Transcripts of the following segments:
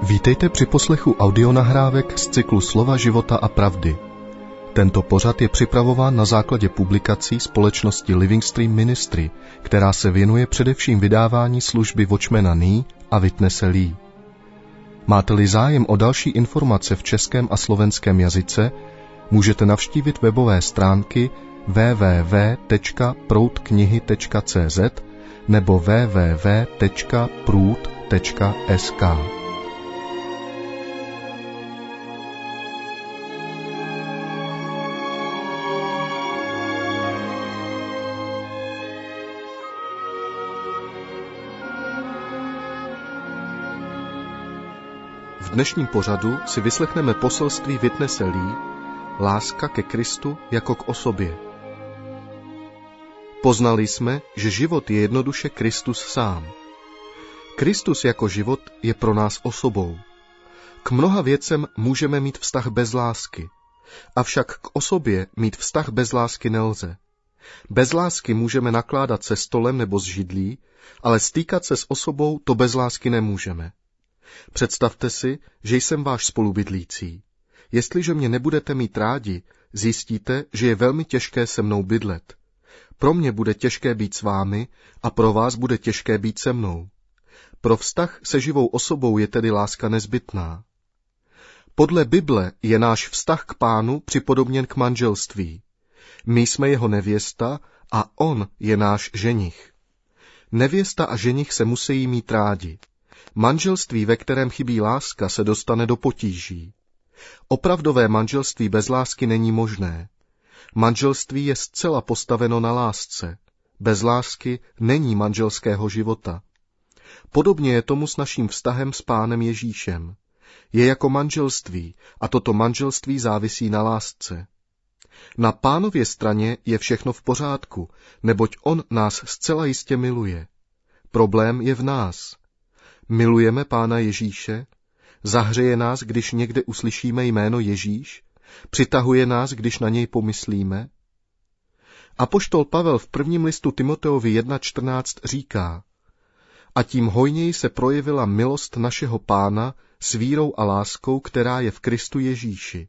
Vítejte při poslechu audionahrávek z cyklu Slova života a pravdy. Tento pořad je připravován na základě publikací společnosti Living Stream Ministry, která se věnuje především vydávání služby Watchmana Nee a Witnesse Lee. Máte-li zájem o další informace v českém a slovenském jazyce, můžete navštívit webové stránky www.proudknihy.cz nebo www.proud.sk. V dnešním pořadu si vyslechneme poselství Witnesse Lee, láska ke Kristu jako k osobě. Poznali jsme, že život je jednoduše Kristus sám. Kristus jako život je pro nás osobou. K mnoha věcem můžeme mít vztah bez lásky, avšak k osobě mít vztah bez lásky nelze. Bez lásky můžeme nakládat se stolem nebo s židlí, ale stýkat se s osobou to bez lásky nemůžeme. Představte si, že jsem váš spolubydlící. Jestliže mě nebudete mít rádi, zjistíte, že je velmi těžké se mnou bydlet. Pro mě bude těžké být s vámi a pro vás bude těžké být se mnou. Pro vztah se živou osobou je tedy láska nezbytná. Podle Bible je náš vztah k Pánu připodobněn k manželství. My jsme jeho nevěsta a on je náš ženich. Nevěsta a ženich se musí mít rádi. Manželství, ve kterém chybí láska, se dostane do potíží. Opravdové manželství bez lásky není možné. Manželství je zcela postaveno na lásce. Bez lásky není manželského života. Podobně je tomu s naším vztahem s Pánem Ježíšem. Je jako manželství a toto manželství závisí na lásce. Na Pánově straně je všechno v pořádku, neboť on nás zcela jistě miluje. Problém je v nás. Milujeme Pána Ježíše? Zahřeje nás, když někde uslyšíme jméno Ježíš? Přitahuje nás, když na něj pomyslíme? Apoštol Pavel v prvním listu Timoteovi 1.14 říká: A tím hojněji se projevila milost našeho Pána s vírou a láskou, která je v Kristu Ježíši.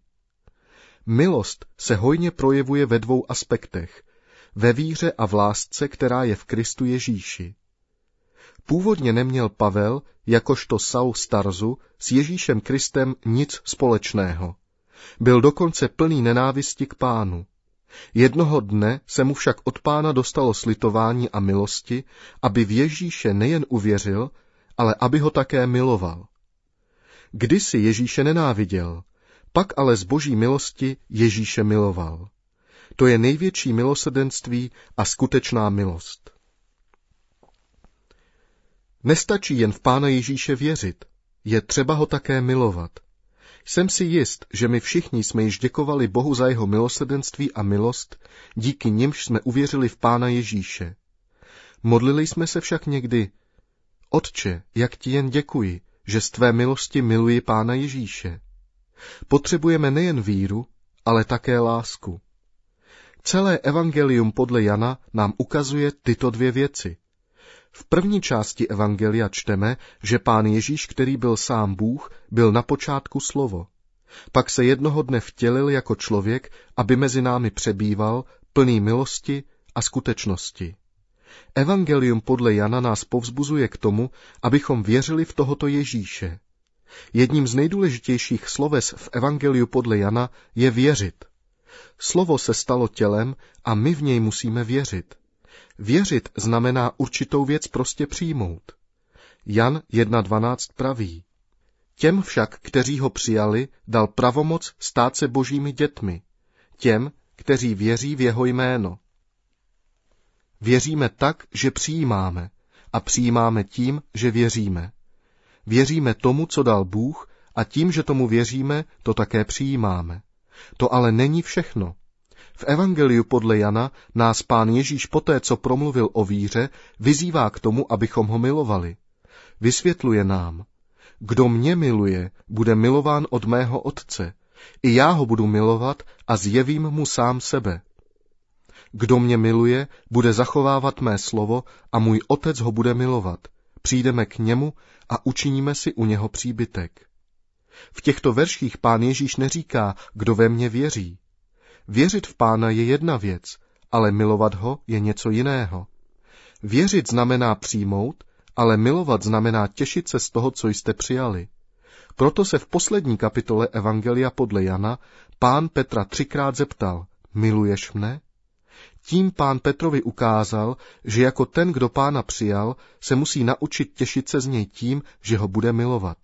Milost se hojně projevuje ve dvou aspektech, ve víře a v lásce, která je v Kristu Ježíši. Původně neměl Pavel, jakožto Saul z Tarzu, s Ježíšem Kristem nic společného. Byl dokonce plný nenávisti k Pánu. Jednoho dne se mu však od Pána dostalo slitování a milosti, aby v Ježíše nejen uvěřil, ale aby ho také miloval. Kdysi Ježíše nenáviděl, pak ale z Boží milosti Ježíše miloval. To je největší milosrdenství a skutečná milost. Nestačí jen v Pána Ježíše věřit, je třeba ho také milovat. Jsem si jist, že my všichni jsme již děkovali Bohu za jeho milosrdenství a milost, díky nimž jsme uvěřili v Pána Ježíše. Modlili jsme se však někdy: Otče, jak ti jen děkuji, že z tvé milosti miluji Pána Ježíše. Potřebujeme nejen víru, ale také lásku. Celé evangelium podle Jana nám ukazuje tyto dvě věci. V první části evangelia čteme, že Pán Ježíš, který byl sám Bůh, byl na počátku slovo. Pak se jednoho dne vtělil jako člověk, aby mezi námi přebýval, plný milosti a skutečnosti. Evangelium podle Jana nás povzbuzuje k tomu, abychom věřili v tohoto Ježíše. Jedním z nejdůležitějších sloves v evangeliu podle Jana je věřit. Slovo se stalo tělem a my v něj musíme věřit. Věřit znamená určitou věc prostě přijmout. Jan 1.12 praví: Těm však, kteří ho přijali, dal pravomoc stát se Božími dětmi, těm, kteří věří v jeho jméno. Věříme tak, že přijímáme, a přijímáme tím, že věříme. Věříme tomu, co dal Bůh, a tím, že tomu věříme, to také přijímáme. To ale není všechno. V evangeliu podle Jana nás Pán Ježíš poté, co promluvil o víře, vyzývá k tomu, abychom ho milovali. Vysvětluje nám: Kdo mě miluje, bude milován od mého Otce. I já ho budu milovat a zjevím mu sám sebe. Kdo mě miluje, bude zachovávat mé slovo a můj Otec ho bude milovat. přijdeme k němu a učiníme si u něho příbytek. V těchto verších Pán Ježíš neříká, kdo ve mně věří. Věřit v Pána je jedna věc, ale milovat ho je něco jiného. Věřit znamená přijmout, ale milovat znamená těšit se z toho, co jste přijali. Proto se v poslední kapitole Evangelia podle Jana Pán Petra 3krát zeptal, miluješ mne? Tím Pán Petrovi ukázal, že jako ten, kdo Pána přijal, se musí naučit těšit se z něj tím, že ho bude milovat.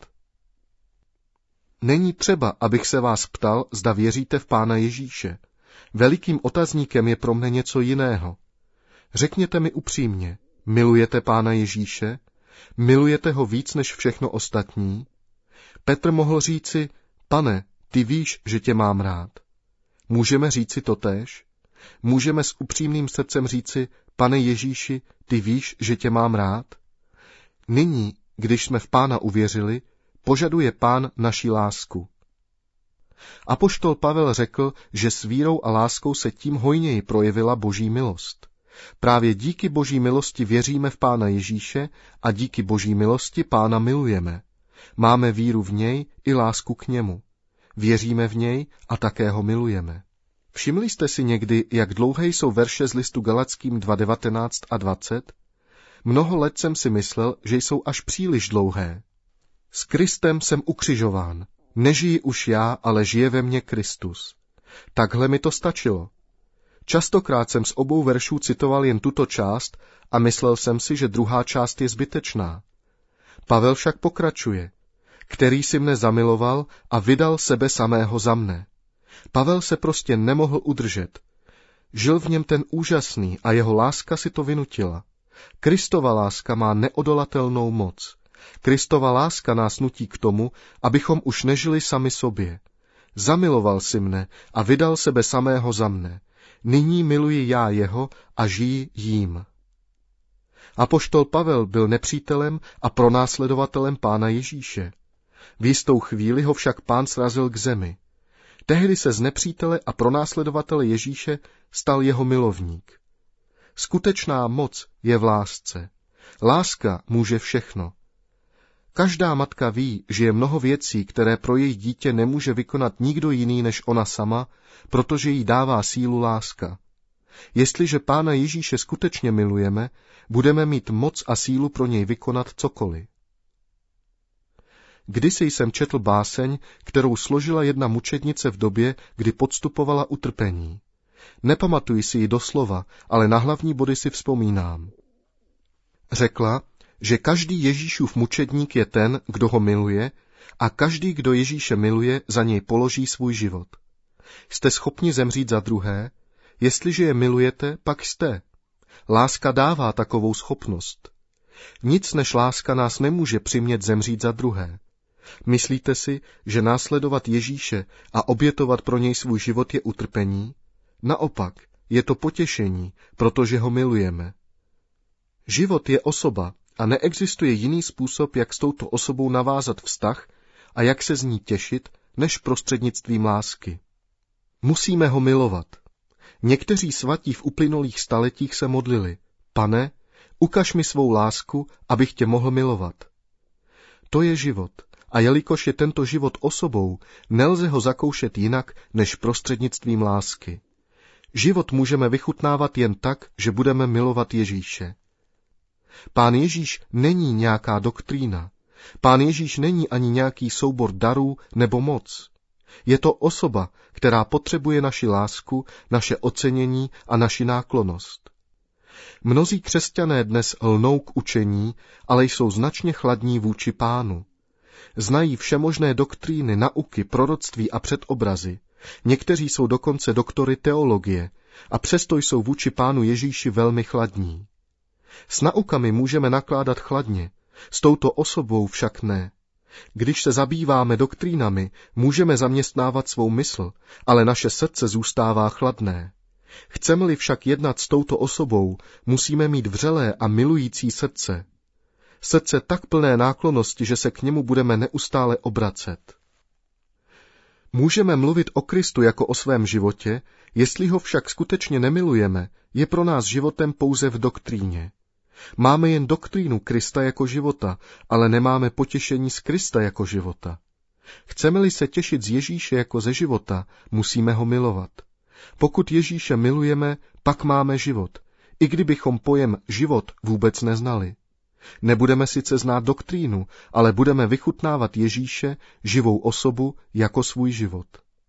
Není třeba, abych se vás ptal, zda věříte v Pána Ježíše. Velikým otazníkem je pro mne něco jiného. Řekněte mi upřímně, milujete Pána Ježíše? Milujete ho víc než všechno ostatní? Petr mohl říci, Pane, ty víš, že tě mám rád. Můžeme říci totéž? Můžeme s upřímným srdcem říci, Pane Ježíši, ty víš, že tě mám rád? Nyní, když jsme v Pána uvěřili, požaduje Pán naši lásku. Apoštol Pavel řekl, že s vírou a láskou se tím hojněji projevila Boží milost. Právě díky Boží milosti věříme v Pána Ježíše a díky Boží milosti Pána milujeme. Máme víru v něj i lásku k němu. Věříme v něj a také ho milujeme. Všimli jste si někdy, jak dlouhé jsou verše z listu Galatským 2:19 a 20? Mnoho let jsem si myslel, že jsou až příliš dlouhé. S Kristem jsem ukřižován. Nežiji už já, ale žije ve mně Kristus. Takhle mi to stačilo. Častokrát jsem z obou veršů citoval jen tuto část a myslel jsem si, že druhá část je zbytečná. Pavel však pokračuje. Který si mne zamiloval a vydal sebe samého za mne. Pavel se prostě nemohl udržet. Žil v něm ten úžasný a jeho láska si to vynutila. Kristova láska má neodolatelnou moc. Kristova láska nás nutí k tomu, abychom už nežili sami sobě. Zamiloval si mne a vydal sebe samého za mne. Nyní miluji já jeho a žiji jím. Apoštol Pavel byl nepřítelem a pronásledovatelem Pána Ježíše. V jistou chvíli ho však Pán srazil k zemi. Tehdy se z nepřítele a pronásledovatele Ježíše stal jeho milovník. Skutečná moc je v lásce. Láska může všechno. Každá matka ví, že je mnoho věcí, které pro její dítě nemůže vykonat nikdo jiný než ona sama, protože jí dává sílu láska. Jestliže Pána Ježíše skutečně milujeme, budeme mít moc a sílu pro něj vykonat cokoliv. Kdysi jsem četl báseň, kterou složila jedna mučednice v době, kdy podstupovala utrpení. Nepamatuji si ji doslova, ale na hlavní body si vzpomínám. Řekla, že každý Ježíšův mučedník je ten, kdo ho miluje, a každý, kdo Ježíše miluje, za něj položí svůj život. Jste schopni zemřít za druhé? Jestliže je milujete, pak jste. Láska dává takovou schopnost. Nic než láska nás nemůže přimět zemřít za druhé. Myslíte si, že následovat Ježíše a obětovat pro něj svůj život je utrpení? Naopak, je to potěšení, protože ho milujeme. Život je osoba a neexistuje jiný způsob, jak s touto osobou navázat vztah a jak se z ní těšit, než prostřednictvím lásky. Musíme ho milovat. Někteří svatí v uplynulých staletích se modlili, Pane, ukaž mi svou lásku, abych tě mohl milovat. To je život. A jelikož je tento život osobou, nelze ho zakoušet jinak než prostřednictvím lásky. Život můžeme vychutnávat jen tak, že budeme milovat Ježíše. Pán Ježíš není nějaká doktrína. Pán Ježíš není ani nějaký soubor darů nebo moc. Je to osoba, která potřebuje naši lásku, naše ocenění a naši náklonnost. Mnozí křesťané dnes lnou k učení, ale jsou značně chladní vůči Pánu. Znají všemožné doktríny, nauky, proroctví a předobrazy. Někteří jsou dokonce doktory teologie a přesto jsou vůči Pánu Ježíši velmi chladní. S naukami můžeme nakládat chladně, s touto osobou však ne. Když se zabýváme doktrínami, můžeme zaměstnávat svou mysl, ale naše srdce zůstává chladné. Chceme-li však jednat s touto osobou, musíme mít vřelé a milující srdce. Srdce tak plné náklonnosti, že se k němu budeme neustále obracet. Můžeme mluvit o Kristu jako o svém životě, jestli ho však skutečně nemilujeme, je pro nás životem pouze v doktríně. Máme jen doktrínu Krista jako života, ale nemáme potěšení z Krista jako života. Chceme-li se těšit z Ježíše jako ze života, musíme ho milovat. Pokud Ježíše milujeme, pak máme život, i kdybychom pojem život vůbec neznali. Nebudeme sice znát doktrínu, ale budeme vychutnávat Ježíše, živou osobu, jako svůj život.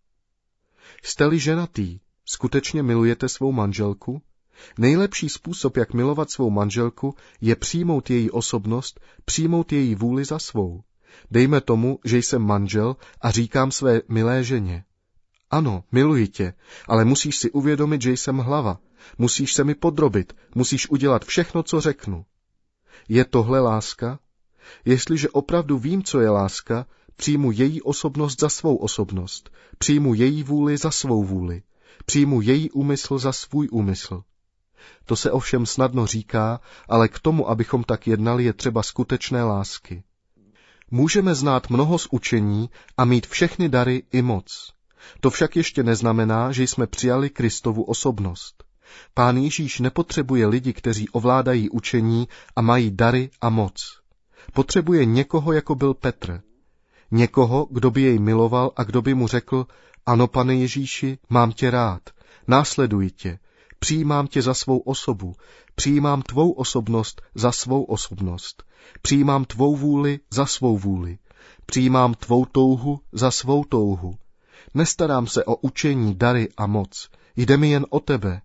Jste-li ženatý, skutečně milujete svou manželku? Nejlepší způsob, jak milovat svou manželku, je přijmout její osobnost, přijmout její vůli za svou. Dejme tomu, že jsem manžel a říkám své milé ženě: ano, miluji tě, ale musíš si uvědomit, že jsem hlava. Musíš se mi podrobit, musíš udělat všechno, co řeknu. Je tohle láska? Jestliže opravdu vím, co je láska, přijmu její osobnost za svou osobnost, přijmu její vůli za svou vůli, přijmu její úmysl za svůj úmysl. To se ovšem snadno říká, ale k tomu, abychom tak jednali, je třeba skutečné lásky. Můžeme znát mnoho z učení a mít všechny dary i moc. To však ještě neznamená, že jsme přijali Kristovu osobnost. Pán Ježíš nepotřebuje lidi, kteří ovládají učení a mají dary a moc. Potřebuje někoho, jako byl Petr. Někoho, kdo by jej miloval a kdo by mu řekl: ano, pane Ježíši, mám tě rád, následuji tě, přijímám tě za svou osobu, přijímám tvou osobnost za svou osobnost, přijímám tvou vůli za svou vůli, přijímám tvou touhu za svou touhu. Nestarám se o učení, dary a moc, jde mi jen o tebe.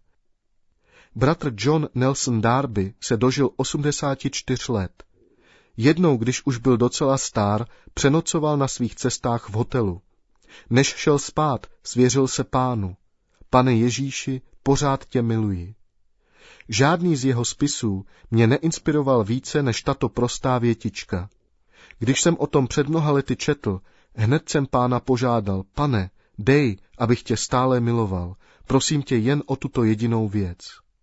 Bratr John Nelson Darby se dožil 84 let. Jednou, když už byl docela stár, přenocoval na svých cestách v hotelu. Než šel spát, svěřil se Pánu: Pane Ježíši, pořád tě miluji. Žádný z jeho spisů mě neinspiroval více než tato prostá větička. Když jsem o tom před mnoha lety četl, hned jsem Pána požádal: Pane, dej, abych tě stále miloval, prosím tě jen o tuto jedinou věc.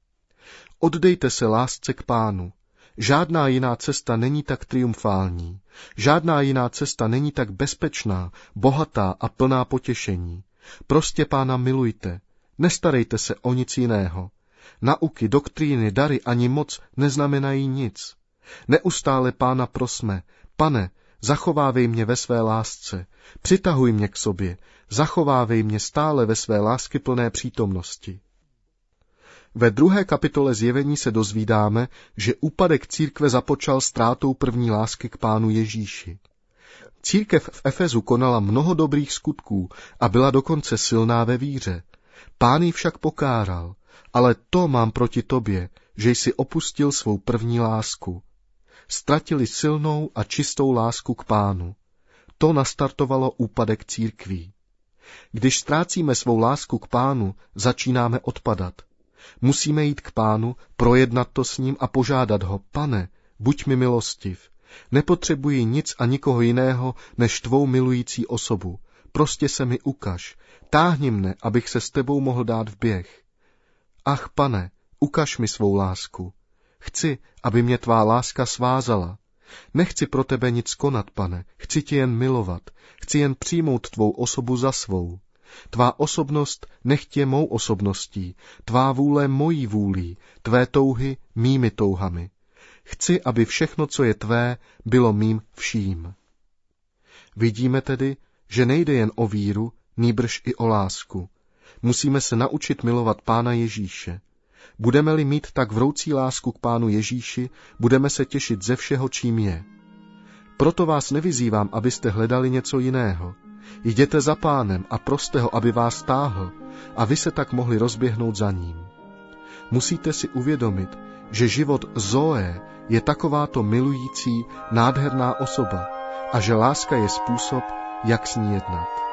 Oddejte se lásce k Pánu. Žádná jiná cesta není tak triumfální. Žádná jiná cesta není tak bezpečná, bohatá a plná potěšení. Prostě Pána milujte. Nestarejte se o nic jiného. Nauky, doktríny, dary ani moc neznamenají nic. Neustále Pána prosme: Pane, zachovávej mě ve své lásce, přitahuj mě k sobě, zachovávej mě stále ve své láskyplné přítomnosti. Ve 2. kapitole Zjevení se dozvídáme, že úpadek církve započal ztrátou první lásky k Pánu Ježíši. Církev v Efezu konala mnoho dobrých skutků a byla dokonce silná ve víře. Pán ji však pokáral: ale to mám proti tobě, že jsi opustil svou první lásku. Ztratili silnou a čistou lásku k Pánu. To nastartovalo úpadek církví. Když ztrácíme svou lásku k Pánu, začínáme odpadat. Musíme jít k Pánu, projednat to s ním a požádat ho: Pane, buď mi milostiv. Nepotřebuji nic a nikoho jiného než tvou milující osobu. Prostě se mi ukaž. Táhni mne, abych se s tebou mohl dát v běh. Ach, Pane, ukaž mi svou lásku. Chci, aby mě tvá láska svázala. Nechci pro tebe nic konat, Pane, chci tě jen milovat. Chci jen přijmout tvou osobu za svou. Tvá osobnost nechť je mou osobností, tvá vůle mojí vůlí, tvé touhy mými touhami. Chci, aby všechno, co je tvé, bylo mým vším. Vidíme tedy, že nejde jen o víru, nýbrž i o lásku. Musíme se naučit milovat Pána Ježíše. Budeme-li mít tak vroucí lásku k Pánu Ježíši, budeme se těšit ze všeho, čím je. Proto vás nevyzývám, abyste hledali něco jiného. Jděte za Pánem a proste ho, aby vás táhl, a vy se tak mohli rozběhnout za ním. Musíte si uvědomit, že život Zoe je takováto milující, nádherná osoba a že láska je způsob, jak s ní jednat.